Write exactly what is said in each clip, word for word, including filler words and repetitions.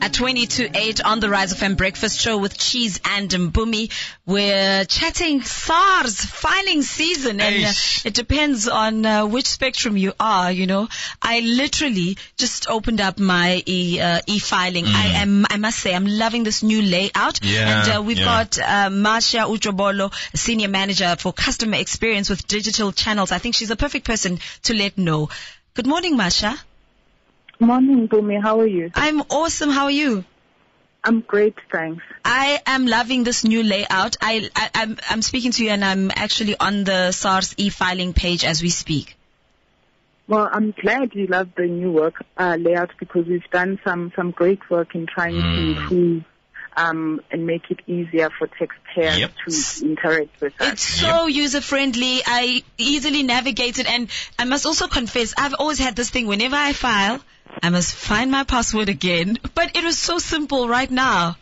At twenty to eight on the Rise F M Breakfast Show with Cheese and Mbumi, we're chatting SARS filing season, and uh, it depends on uh, which spectrum you are. You know, I literally just opened up my e, uh, e-filing. Mm. I am, I must say, I'm loving this new layout. Yeah, and uh, we've yeah. got uh, Masha Ujobolo, Senior Manager for Customer Experience with Digital Channels. I think she's a perfect person to let know. Good morning, Masha. Morning, Bumi. How are you? I'm awesome. How are you? I'm great, thanks. I am loving this new layout. I, I, I'm, I'm speaking to you, and I'm actually on the SARS e-filing page as we speak. Well, I'm glad you love the new work uh, layout, because we've done some, some great work in trying mm. to improve um, and make it easier for taxpayers yep. to interact with us. It's so yep. user-friendly. I easily navigate it, and I must also confess, I've always had this thing, whenever I file, I must find my password again. But it was so simple right now.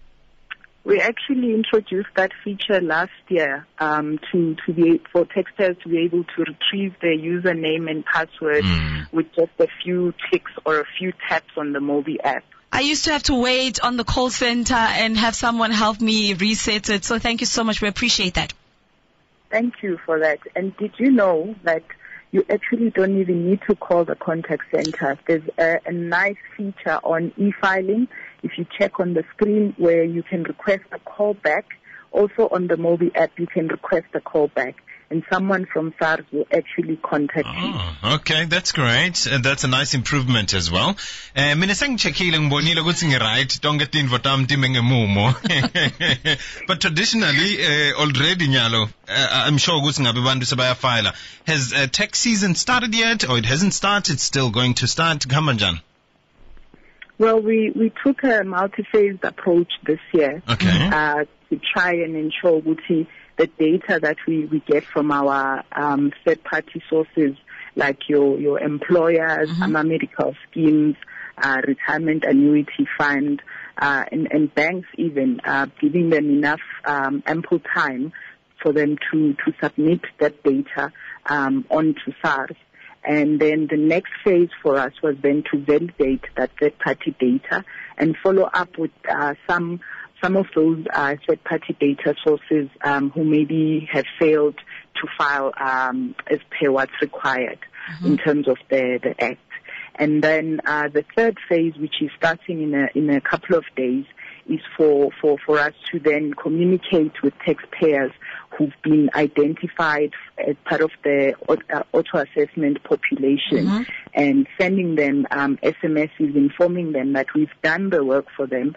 We actually introduced that feature last year um, to, to be for taxpayers to be able to retrieve their username and password mm. with just a few clicks or a few taps on the Mobi app. I used to have to wait on the call center and have someone help me reset it. So thank you so much. We appreciate that. Thank you for that. And did you know that you actually don't even need to call the contact center? There's a, a nice feature on e-filing. If you check on the screen where you can request a call back, also on the Mobi app you can request a call back, and someone from SARS will actually contact oh, you. Okay, that's great. Uh, that's a nice improvement as well. Mina sengicheckile ngibonile ukuthi ngiright don't get in votam timengemumo. But traditionally uh, already nyalo uh, I'm sure ukuthi ngabe bantu sebayafile. Has uh, tax season started yet, or it hasn't started? It's still going to start. Kamanjan. Well, we, we took a multi-phased approach this year okay. uh, to try and ensure ukuthi the data that we, we get from our um, third-party sources, like your, your employers, mm-hmm. medical schemes, uh, retirement annuity fund, uh, and, and banks even, uh, giving them enough um, ample time for them to, to submit that data um, onto SARS. And then the next phase for us was then to validate that third-party data and follow up with uh, some some of those uh, third-party data sources um, who maybe have failed to file um, as per what's required mm-hmm. in terms of the, the Act. And then uh, the third phase, which is starting in a, in a couple of days, is for, for, for us to then communicate with taxpayers who've been identified as part of the uh, auto-assessment population mm-hmm. and sending them um, S M Ses informing them that we've done the work for them.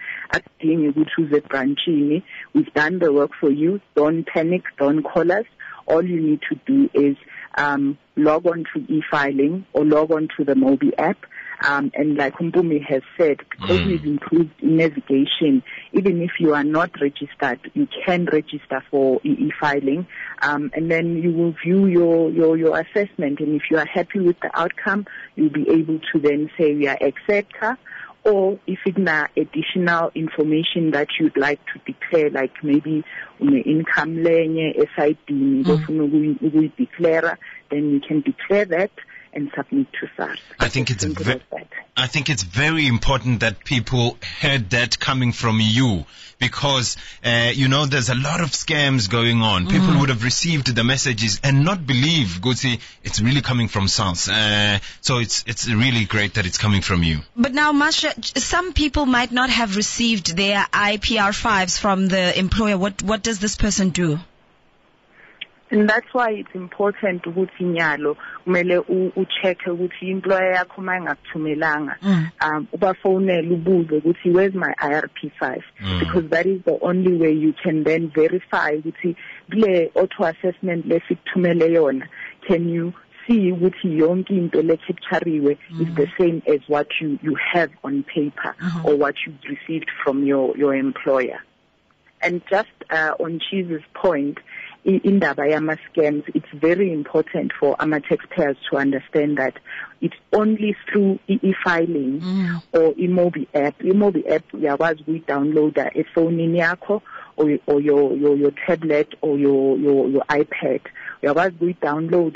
We've done the work for you. Don't panic. Don't call us. All you need to do is um, log on to e-filing or log on to the Mobi app. Um, and like Mbumi has said, because mm. we've improved navigation, even if you are not registered, you can register for e-filing, um, and then you will view your, your, your assessment. And if you are happy with the outcome, you'll be able to then say we are acceptor. Or if it's additional information that you'd like to declare, like maybe income lenye, S I D, mm. declare, then you can declare that and submit to SARS. I think it's ve- I think it's very important that people heard that coming from you, because uh, you know there's a lot of scams going on. Mm-hmm. People would have received the messages and not believe, Gutsi, it's really coming from SARS. Uh, so it's it's really great that it's coming from you. But now, Masha, some people might not have received their I P R fives from the employer. What what does this person do? And that's why it's important ukuthi nyalo kumele ucheck ukuthi employer yakho mayingakuthumelanga um ubafonele ubuze ukuthi where's my I R P five mm. because that is the only way you can then verify ukuthi kule auto assessment lesikuthumele yona, can you see ukuthi yonke into lecapturiwe mm. is the same as what you you have on paper mm-hmm. or what you've received from your your employer. And just uh, on Cheese's point, in Dabayama scams, it's very important for our taxpayers to understand that it's only through e-filing mm. or eMobi app. eMobi app, uyakwazi we download a phone yakho or or your your your tablet or your your your iPad. Uyakwazi we download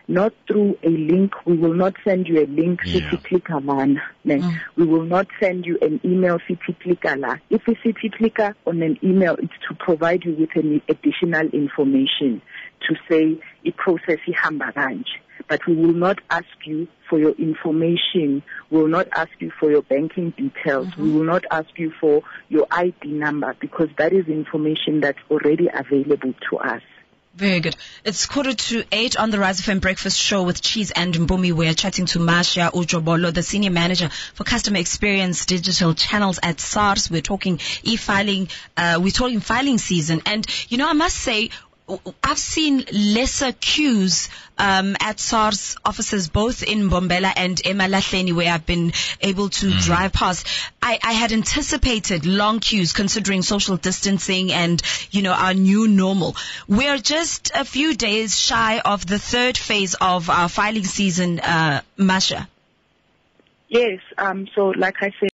not through a link. We will not send you a link, Yeah. City Clicker man. Mm. We will not send you an email, City Clicker la. If a City Clicker on an email, it's to provide you with any additional information to say a process ihamba kanje. But we will not ask you for your information. We will not ask you for your banking details. Mm-hmm. We will not ask you for your I D number, because that is information that's already available to us. Very good. It's quarter to eight on the Rise F M Breakfast Show with Cheese and Mbumi. We're chatting to Marcia Ujobolo, the Senior Manager for Customer Experience Digital Channels at SARS. We're talking e-filing, uh, we're talking filing season. And, you know, I must say, I've seen lesser queues um, at SARS offices, both in Mbombela and Emalahleni, where I've been able to mm. drive past. I, I had anticipated long queues considering social distancing and, you know, our new normal. We're just a few days shy of the third phase of our filing season, uh, Masha. Yes, um, so like I said,